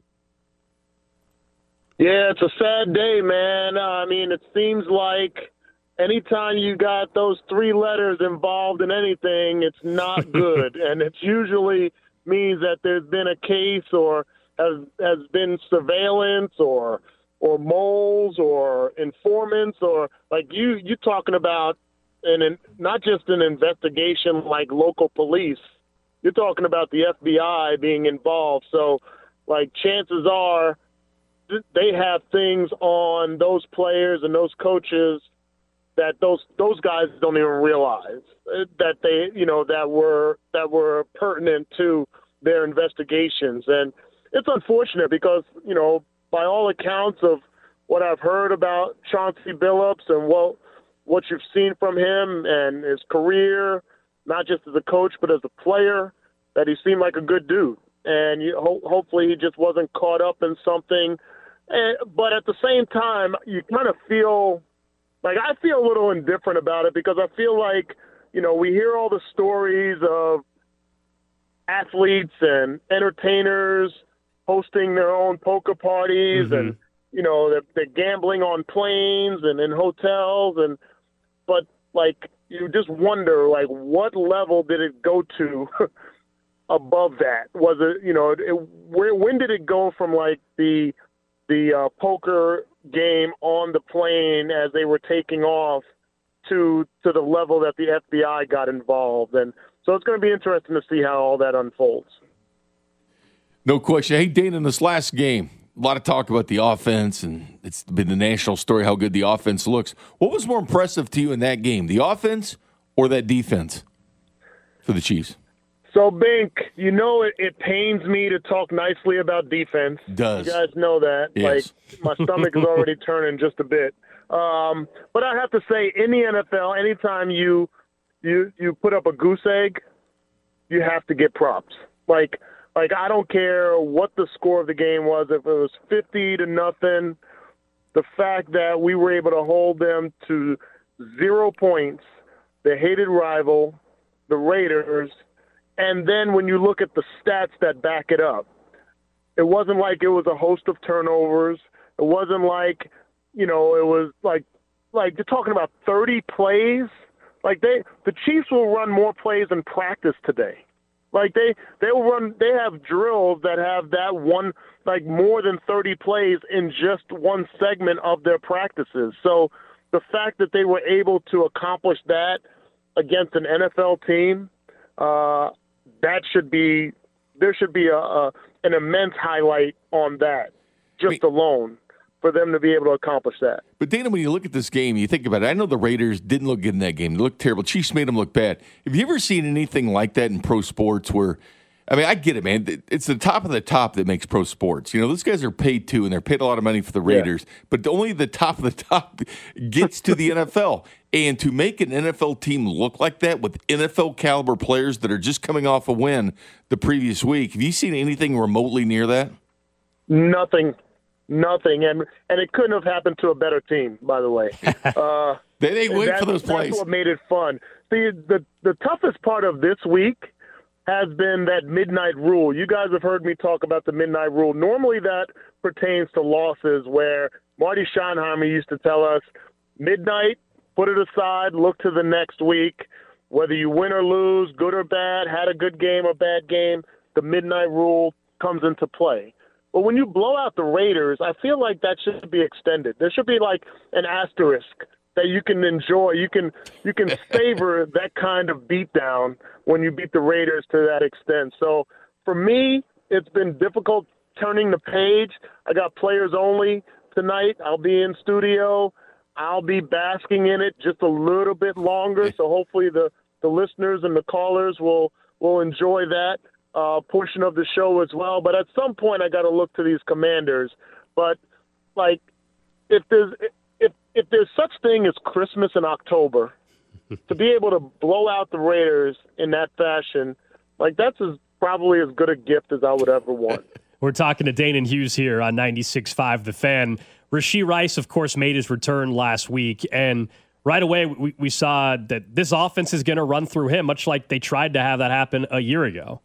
Yeah, it's a sad day, man. Uh, I mean, it seems like anytime you got those three letters involved in anything, it's not good. And it usually means that there's been a case or has has been surveillance or or moles or informants or like you you talking about an, an not just an investigation like local police. You're talking about the F B I being involved. So, like, chances are they have things on those players and those coaches that those those guys don't even realize that they you know that were that were pertinent to their investigations. And it's unfortunate because you know by all accounts of what I've heard about Chauncey Billups and what what you've seen from him and his career, not just as a coach but as a player, that he seemed like a good dude. And you, ho- hopefully he just wasn't caught up in something. And, but at the same time, you kind of feel like I feel a little indifferent about it because I feel like, you know, we hear all the stories of athletes and entertainers hosting their own poker parties Mm-hmm. and, you know, they're, they're gambling on planes and in hotels. And but like you just wonder, like, what level did it go to above that? Was it, you know, it, where when did it go from like the the uh, poker game on the plane as they were taking off to to the level that the F B I got involved? And so it's going to be interesting to see how all that unfolds. No question. Hey, Dana, in this last game, a lot of talk about the offense, and it's been the national story how good the offense looks. What was more impressive to you in that game, the offense or that defense for the Chiefs? So, Bink, you know it, it pains me to talk nicely about defense. Does. You guys know that. Yes. Like, my stomach is already turning just a bit. Um, but I have to say, in the N F L, anytime you you you put up a goose egg, you have to get props. Like, like I don't care what the score of the game was. If it was fifty to nothing, the fact that we were able to hold them to zero points, the hated rival, the Raiders, and then when you look at the stats that back it up, it wasn't like it was a host of turnovers. It wasn't like, you know, it was like, like you're talking about thirty plays. Like they, the Chiefs will run more plays in practice today. Like they, they will run, they have drills that have that one, like more than thirty plays in just one segment of their practices. So the fact that they were able to accomplish that against an N F L team, uh, that should be, there should be a, a an immense highlight on that, just Wait. alone, for them to be able to accomplish that. But, Dana, when you look at this game, you think about it, I know the Raiders didn't look good in that game. They looked terrible. Chiefs made them look bad. Have you ever seen anything like that in pro sports where, I mean, I get it, man. It's the top of the top that makes pro sports. You know, those guys are paid too, and they're paid a lot of money for the Raiders, yeah. but only the top of the top gets to the N F L. And to make an N F L team look like that with N F L caliber players that are just coming off a win the previous week, have you seen anything remotely near that? Nothing. Nothing. And and it couldn't have happened to a better team, by the way. Uh, they didn't wait for those plays. That's what made it fun. See, the, the toughest part of this week has been that midnight rule. You guys have heard me talk about the midnight rule. Normally that pertains to losses where Marty Schottenheimer used to tell us, midnight, put it aside, look to the next week. Whether you win or lose, good or bad, had a good game or bad game, the midnight rule comes into play. But when you blow out the Raiders, I feel like that should be extended. There should be like an asterisk that you can enjoy. You can you can savor that kind of beatdown when you beat the Raiders to that extent. So for me, it's been difficult turning the page. I got players only tonight. I'll be in studio. I'll be basking in it just a little bit longer. So hopefully the, the listeners and the callers will will enjoy that uh, portion of the show as well. But at some point, I got to look to these Commanders. But like, if there's if if there's such thing as Christmas in October, to be able to blow out the Raiders in that fashion, like that's as probably as good a gift as I would ever want. We're talking to Dana Hughes here on ninety-six point five The Fan. Rashee Rice, of course, made his return last week, and right away we, we saw that this offense is going to run through him, much like they tried to have that happen a year ago.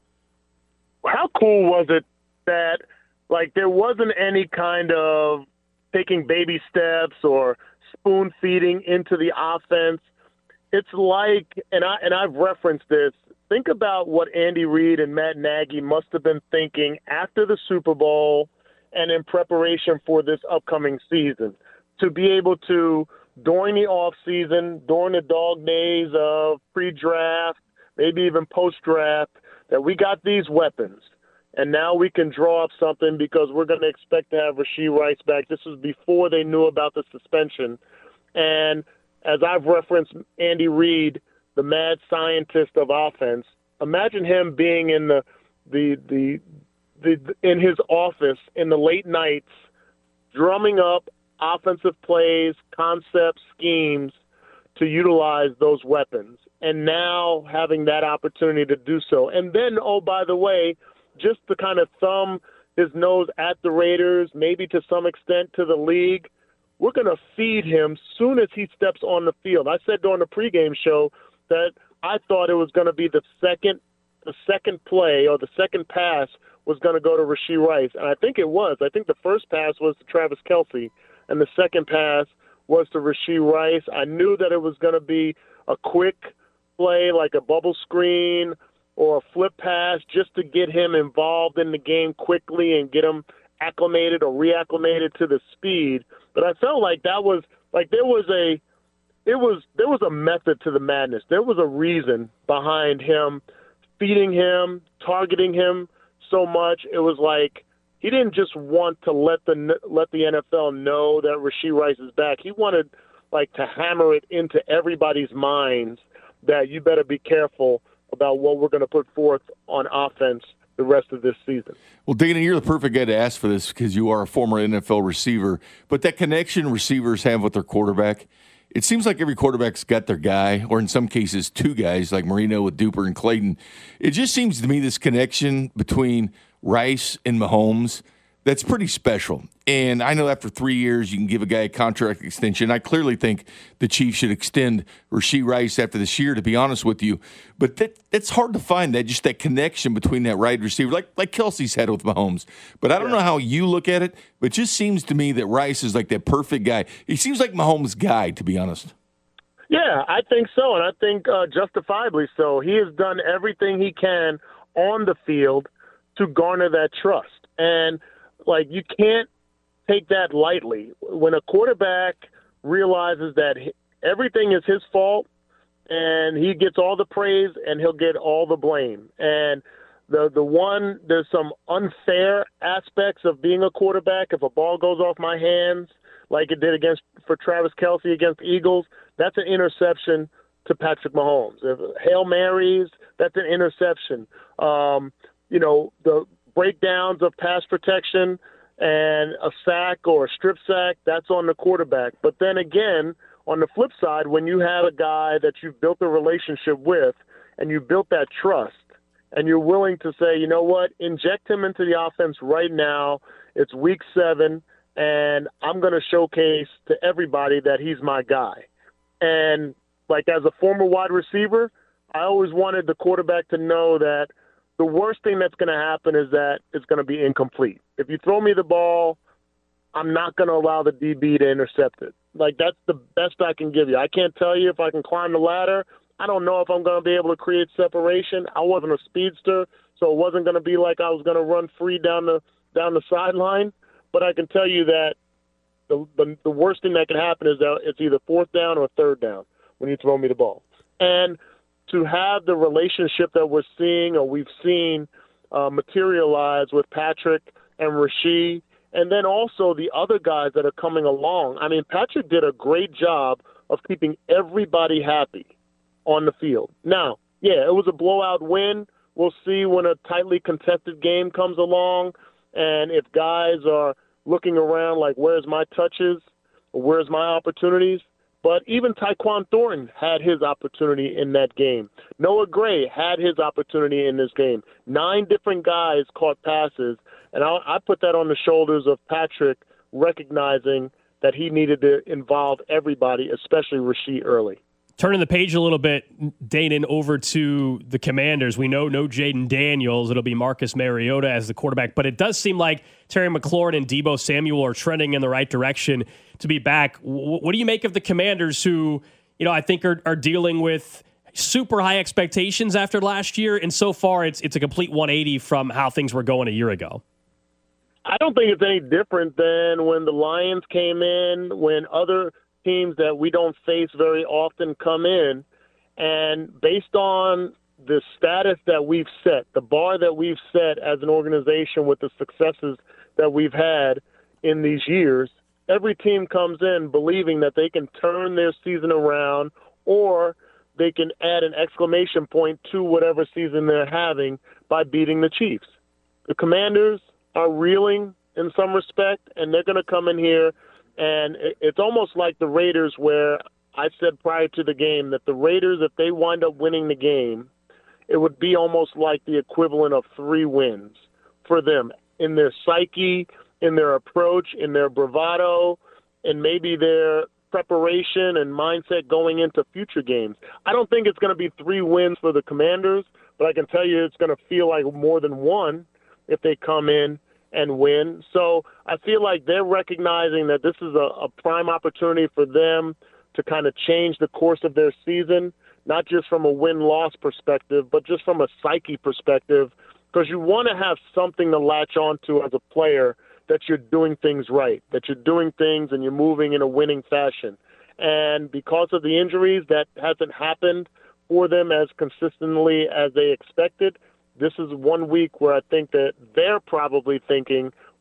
How cool was it that, like, there wasn't any kind of taking baby steps or spoon feeding into the offense? It's like, and I and I've referenced this. Think about what Andy Reid and Matt Nagy must have been thinking after the Super Bowl and in preparation for this upcoming season, to be able to, during the off season, during the dog days of pre-draft, maybe even post-draft, that we got these weapons. And now we can draw up something because we're going to expect to have Rashee Rice back. This was before they knew about the suspension. And as I've referenced Andy Reid, the mad scientist of offense, imagine him being in the the the, the in his office in the late nights, drumming up offensive plays, concepts, schemes to utilize those weapons. And now having that opportunity to do so. And then, oh, by the way, just to kind of thumb his nose at the Raiders, maybe to some extent to the league, we're going to feed him soon as he steps on the field. I said during the pregame show that I thought it was going to be the second the second play or the second pass was going to go to Rashee Rice. And I think it was. I think the first pass was to Travis Kelce, and the second pass was to Rashee Rice. I knew that it was going to be a quick play, like a bubble screen or a flip pass, just to get him involved in the game quickly and get him acclimated or reacclimated to the speed. But I felt like that was like there was a it was there was a method to the madness. There was a reason behind him feeding him, targeting him so much. It was like he didn't just want to let the let the N F L know that Rashee Rice is back. He wanted like to hammer it into everybody's minds that you better be careful about what we're going to put forth on offense the rest of this season. Well, Dana, you're the perfect guy to ask for this because you are a former N F L receiver. But that connection receivers have with their quarterback, it seems like every quarterback's got their guy, or in some cases two guys, like Marino with Duper and Clayton. It just seems to me this connection between Rice and Mahomes, that's pretty special. And I know after three years you can give a guy a contract extension. I clearly think the Chiefs should extend Rashee Rice after this year, to be honest with you. But that that's hard to find, that just that connection between that wide receiver, like like Kelsey's had with Mahomes. But I don't know how you look at it, but it just seems to me that Rice is like that perfect guy. He seems like Mahomes' guy, to be honest. Yeah, I think so, and I think uh, justifiably so. He has done everything he can on the field to garner that trust. And, like, you can't take that lightly. When a quarterback realizes that everything is his fault and he gets all the praise and he'll get all the blame. And the the one, there's some unfair aspects of being a quarterback. If a ball goes off my hands, like it did against for Travis Kelce against the Eagles, that's an interception to Patrick Mahomes. If Hail Marys, that's an interception. Um, you know, the breakdowns of pass protection and a sack or a strip sack, that's on the quarterback. But then again, on the flip side, when you have a guy that you've built a relationship with and you built that trust and you're willing to say, you know what, inject him into the offense right now. It's week seven, and I'm going to showcase to everybody that he's my guy. And, like, as a former wide receiver, I always wanted the quarterback to know that the worst thing that's going to happen is that it's going to be incomplete. If you throw me the ball, I'm not going to allow the D B to intercept it. Like, that's the best I can give you. I can't tell you if I can climb the ladder. I don't know if I'm going to be able to create separation. I wasn't a speedster, so it wasn't going to be like I was going to run free down the down the sideline. But I can tell you that the, the the worst thing that can happen is that it's either fourth down or third down when you throw me the ball. And to have the relationship that we're seeing or we've seen uh, materialize with Patrick and Rashee, and then also the other guys that are coming along. I mean, Patrick did a great job of keeping everybody happy on the field. Now, yeah, it was a blowout win. We'll see when a tightly contested game comes along, and if guys are looking around like, where's my touches or where's my opportunities? But even Tyquan Thornton had his opportunity in that game. Noah Gray had his opportunity in this game. Nine different guys caught passes, and I, I put that on the shoulders of Patrick, recognizing that he needed to involve everybody, especially Rashee early. Turning the page a little bit, Danon, over to the Commanders. We know no Jaden Daniels. It'll be Marcus Mariota as the quarterback. But it does seem like Terry McLaurin and Deebo Samuel are trending in the right direction to be back. What do you make of the Commanders who, you know, I think are, are dealing with super high expectations after last year? And so far, it's it's a complete one eighty from how things were going a year ago. I don't think it's any different than when the Lions came in, when other teams that we don't face very often come in, and based on the status that we've set, the bar that we've set as an organization with the successes that we've had in these years, every team comes in believing that they can turn their season around or they can add an exclamation point to whatever season they're having by beating the Chiefs. The Commanders are reeling in some respect, and they're going to come in here. And it's almost like the Raiders, where I said prior to the game that the Raiders, if they wind up winning the game, it would be almost like the equivalent of three wins for them in their psyche, in their approach, in their bravado, and maybe their preparation and mindset going into future games. I don't think it's going to be three wins for the Commanders, but I can tell you it's going to feel like more than one if they come in and win. So I feel like they're recognizing that this is a, a prime opportunity for them to kind of change the course of their season, not just from a win-loss perspective, but just from a psyche perspective, because you want to have something to latch onto as a player that you're doing things right, that you're doing things and you're moving in a winning fashion. And because of the injuries, that hasn't happened for them as consistently as they expected. This is one week where I think that they're probably thinking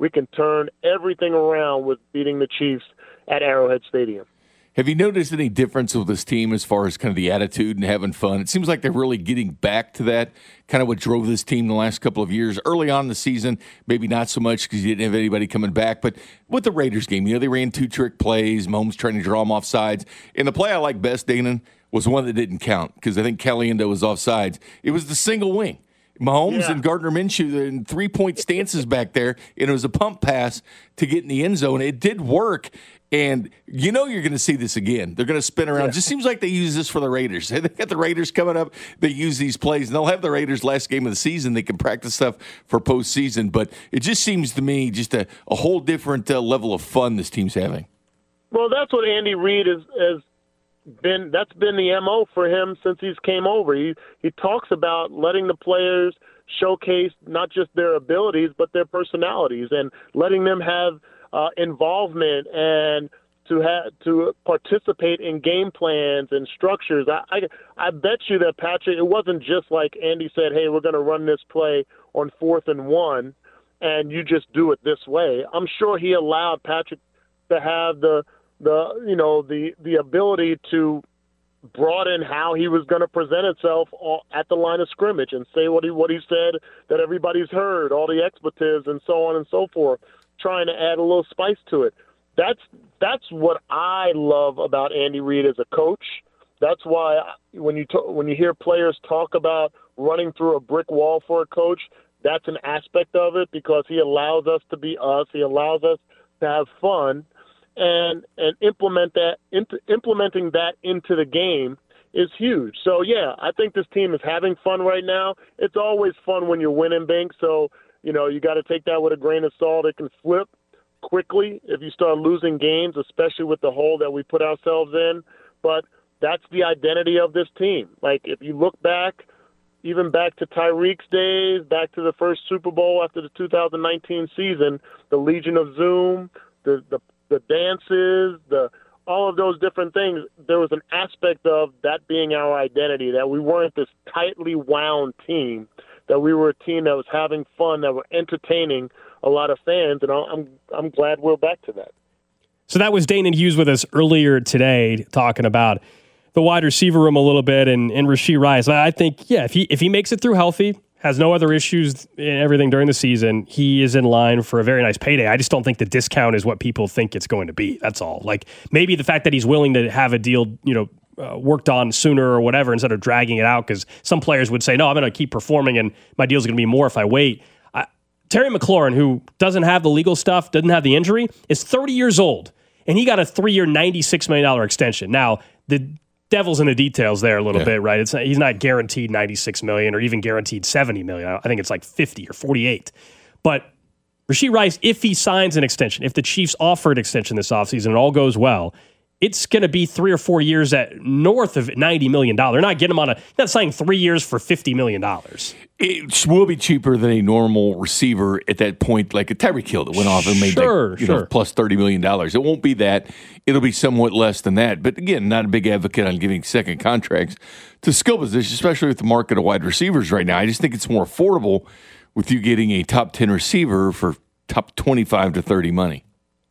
we can turn everything around with beating the Chiefs at Arrowhead Stadium. Have you noticed any difference with this team as far as kind of the attitude and having fun? It seems like they're really getting back to that, kind of what drove this team the last couple of years. Early on in the season, maybe not so much because you didn't have anybody coming back. But with the Raiders game, you know, they ran two trick plays, Mahomes trying to draw them off sides. And the play I like best, Dana, was one that didn't count because I think Caliendo was off sides. It was the single wing. Mahomes yeah. and Gardner Minshew in three-point stances back there, and it was a pump pass to get in the end zone. It did work, and you know you're going to see this again. They're going to spin around. It just seems like they use this for the Raiders. They got the Raiders coming up. They use these plays, and they'll have the Raiders last game of the season. They can practice stuff for postseason, but it just seems to me just a, a whole different uh, level of fun this team's having. Well, that's what Andy Reid is, is been that's been the M O for him since he's came over. He he talks about letting the players showcase not just their abilities but their personalities and letting them have uh, involvement and to have to participate in game plans and structures. I, I I bet you that, Patrick, it wasn't just like Andy said, "Hey, we're going to run this play on fourth and one, and you just do it this way." I'm sure he allowed Patrick to have the the you know the the ability to broaden how he was going to present himself at the line of scrimmage and say what he what he said that everybody's heard, all the expletives and so on and so forth, trying to add a little spice to it. That's that's what I love about Andy Reid as a coach. That's why when you t- when you hear players talk about running through a brick wall for a coach, that's an aspect of it because he allows us to be us. He allows us to have fun. And and implement that into, implementing that into the game is huge. So yeah, I think this team is having fun right now. It's always fun when you're winning, Bink. So you know you got to take that with a grain of salt. It can flip quickly if you start losing games, especially with the hole that we put ourselves in. But that's the identity of this team. Like if you look back, even back to Tyreek's days, back to the first Super Bowl after the two thousand nineteen season, the Legion of Zoom, the the the dances, the all of those different things, there was an aspect of that being our identity, that we weren't this tightly wound team, that we were a team that was having fun, that were entertaining a lot of fans, and I'm I'm glad we're back to that. So that was Dana Hughes with us earlier today talking about the wide receiver room a little bit and, and Rashee Rice. I think, yeah, if he if he makes it through healthy, has no other issues in everything during the season, he is in line for a very nice payday. I just don't think the discount is what people think it's going to be. That's all. Like maybe the fact that he's willing to have a deal, you know, uh, worked on sooner or whatever instead of dragging it out, because some players would say, no, I'm going to keep performing and my deal's going to be more if I wait. I, Terry McLaurin, who doesn't have the legal stuff, doesn't have the injury, is thirty years old, and he got a three-year, ninety-six million dollars extension. Now, the devil's in the details there a little yeah. bit, right? It's not, he's not guaranteed ninety-six million dollars or even guaranteed seventy million dollars. I think it's like fifty or forty-eight. But Rashee Rice, if he signs an extension, if the Chiefs offer an extension this offseason and all goes well, it's going to be three or four years at north of ninety million dollars. They're not getting him on a, not saying three years for fifty million dollars. It will be cheaper than a normal receiver at that point, like a Tyreek Hill that went off and made sure, like, you sure. know, plus thirty million dollars. It won't be that. It'll be somewhat less than that. But again, not a big advocate on giving second contracts to skill positions, especially with the market of wide receivers right now. I just think it's more affordable with you getting a top ten receiver for top twenty-five to thirty money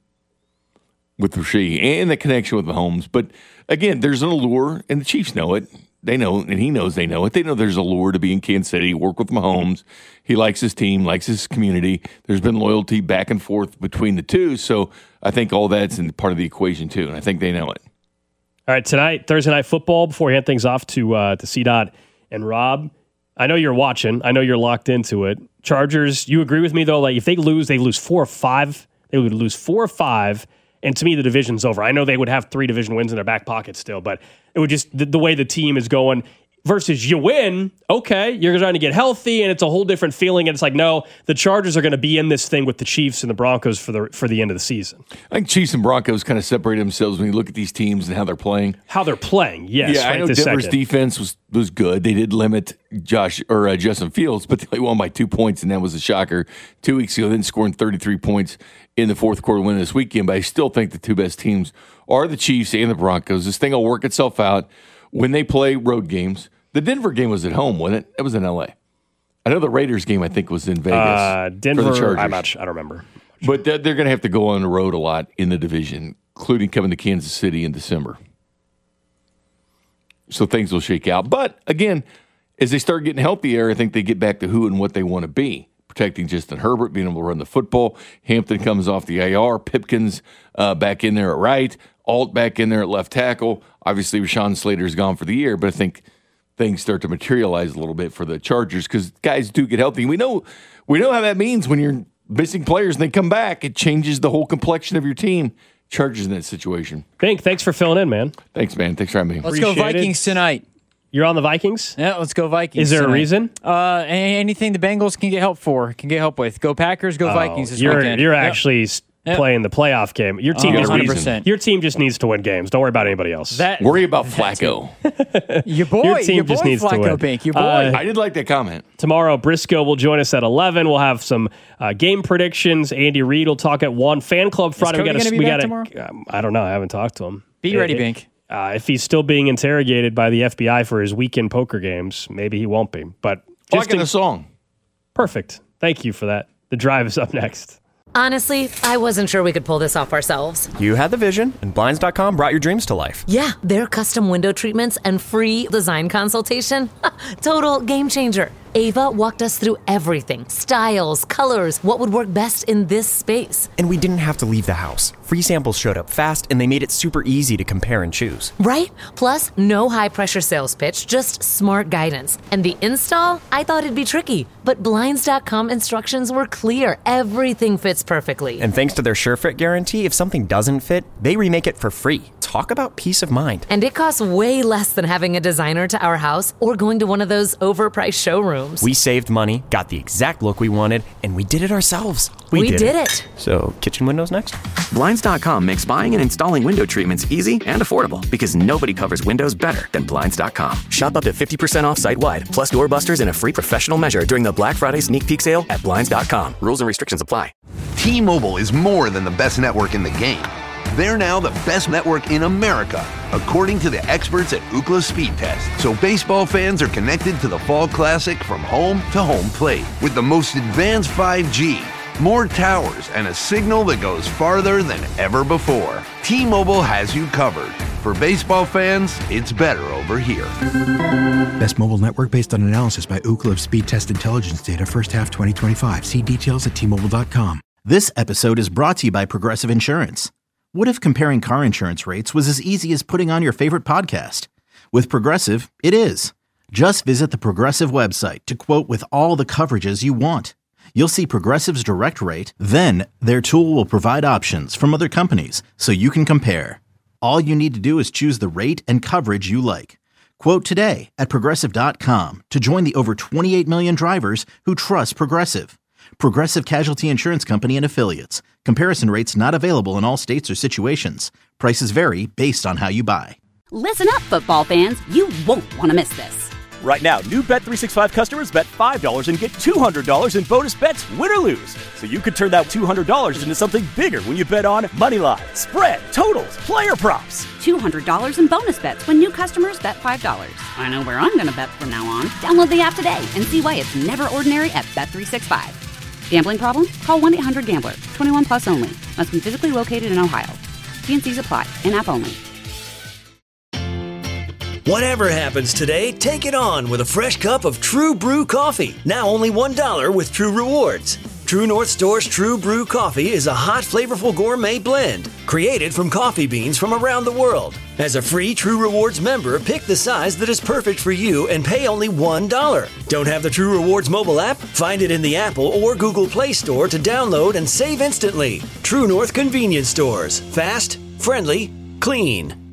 with Rashee and the connection with Mahomes. But again, there's an allure, and the Chiefs know it. They know, and he knows they know it. They know there's a lure to be in Kansas City, work with Mahomes. He likes his team, likes his community. There's been loyalty back and forth between the two. So I think all that's in part of the equation too, and I think they know it. All right, tonight, Thursday Night Football, before we hand things off to uh, to C-Dot and Rob, I know you're watching. I know you're locked into it. Chargers, you agree with me, though? Like if they lose, they lose four or five. They would lose four or five. And to me, the division's over. I know they would have three division wins in their back pocket still, but it would just, the, the way the team is going versus you win, okay, you're trying to get healthy, and it's a whole different feeling. And it's like, no, the Chargers are going to be in this thing with the Chiefs and the Broncos for the for the end of the season. I think Chiefs and Broncos kind of separate themselves when you look at these teams and how they're playing. How they're playing, yes. Yeah, right I know this Denver's second. defense was, was good. They did limit Josh or uh, Justin Fields, but they won by two points, and that was a shocker two weeks ago. Then scoring thirty-three points in the fourth quarter win this weekend. But I still think the two best teams are the Chiefs and the Broncos. This thing will work itself out when they play road games. The Denver game was at home, wasn't it? It was in L A. I know the Raiders game, I think, was in Vegas. Uh, Denver, for the Chargers. I'm not sure. I don't remember. But they're, they're going to have to go on the road a lot in the division, including coming to Kansas City in December. So things will shake out. But, again, as they start getting healthier, I think they get back to who and what they want to be. Protecting Justin Herbert, being able to run the football. Hampton comes off the I R. Pipkins uh, back in there at right. Alt back in there at left tackle. Obviously, Rashawn Slater's gone for the year, but I think things start to materialize a little bit for the Chargers because guys do get healthy. And we know, we know how that means when you're missing players and they come back. It changes the whole complexion of your team. Chargers in that situation. Bink, thanks for filling in, man. Thanks, man. Thanks for having me. Let's go Vikings tonight. You're on the Vikings? Yeah, let's go Vikings. Is there tonight. a reason? Uh, anything the Bengals can get help for, can get help with. Go Packers, go Oh, Vikings this you're, weekend. You're Yep. actually Yep. playing the playoff game. Your team, Oh, just one hundred needs, percent. your team just needs to win games. Don't worry about anybody else. That, Worry about Flacco. your boy, your team your just boy needs to Flacco win. Bink, your boy. Uh, I did like that comment. Tomorrow, Briscoe will join us at eleven. We'll have some uh, game predictions. Andy Reid will talk at one. Fan Club Friday. Cody we got gonna be we back got tomorrow? um, I don't know. I haven't talked to him. Be ready, It- Bink. Uh, if he's still being interrogated by the F B I for his weekend poker games, maybe he won't be. But Oh, I just got in- a song. Perfect. Thank you for that. The Drive is up next. Honestly, I wasn't sure we could pull this off ourselves. You had the vision, and Blinds dot com brought your dreams to life. Yeah, their custom window treatments and free design consultation. Total game changer. Ava walked us through everything. Styles, colors, what would work best in this space. And we didn't have to leave the house. Free samples showed up fast, and they made it super easy to compare and choose. Right? Plus, no high-pressure sales pitch, just smart guidance. And the install? I thought it'd be tricky, but Blinds dot com instructions were clear. Everything fits perfectly. And thanks to their SureFit guarantee, if something doesn't fit, they remake it for free. Talk about peace of mind. And it costs way less than having a designer to our house or going to one of those overpriced showrooms. We saved money, got the exact look we wanted, and we did it ourselves. We did it. So, kitchen windows next? Blinds dot com makes buying and installing window treatments easy and affordable because nobody covers windows better than Blinds dot com. Shop up to fifty percent off site-wide, plus doorbusters and a free professional measure during the Black Friday sneak peek sale at Blinds dot com. Rules and restrictions apply. T-Mobile is more than the best network in the game. They're now the best network in America, according to the experts at Ookla Speed Test. So baseball fans are connected to the Fall Classic from home to home plate with the most advanced five G, more towers, and a signal that goes farther than ever before. T-Mobile has you covered. For baseball fans, it's better over here. Best mobile network based on analysis by Ookla of Speed Test Intelligence data first half twenty twenty-five. See details at T Mobile dot com. This episode is brought to you by Progressive Insurance. What if comparing car insurance rates was as easy as putting on your favorite podcast? With Progressive, it is. Just visit the Progressive website to quote with all the coverages you want. You'll see Progressive's direct rate, then their tool will provide options from other companies so you can compare. All you need to do is choose the rate and coverage you like. Quote today at Progressive dot com to join the over twenty-eight million drivers who trust Progressive. Progressive Casualty Insurance Company and Affiliates. Comparison rates not available in all states or situations. Prices vary based on how you buy. Listen up, football fans. You won't want to miss this. Right now, new Bet three sixty-five customers bet five dollars and get two hundred dollars in bonus bets, win or lose. So you could turn that two hundred dollars into something bigger when you bet on moneyline, spread, totals, player props. two hundred dollars in bonus bets when new customers bet five dollars. I know where I'm going to bet from now on. Download the app today and see why it's never ordinary at Bet three sixty-five. Gambling problem? Call one eight hundred gambler. twenty-one plus only. Must be physically located in Ohio. T and C's apply. In-app only. Whatever happens today, take it on with a fresh cup of True Brew coffee. Now only one dollar with True Rewards. True North Store's True Brew coffee is a hot, flavorful gourmet blend created from coffee beans from around the world. As a free True Rewards member, pick the size that is perfect for you and pay only one dollar. Don't have the True Rewards mobile app? Find it in the Apple or Google Play Store to download and save instantly. True North Convenience Stores. Fast, friendly, clean.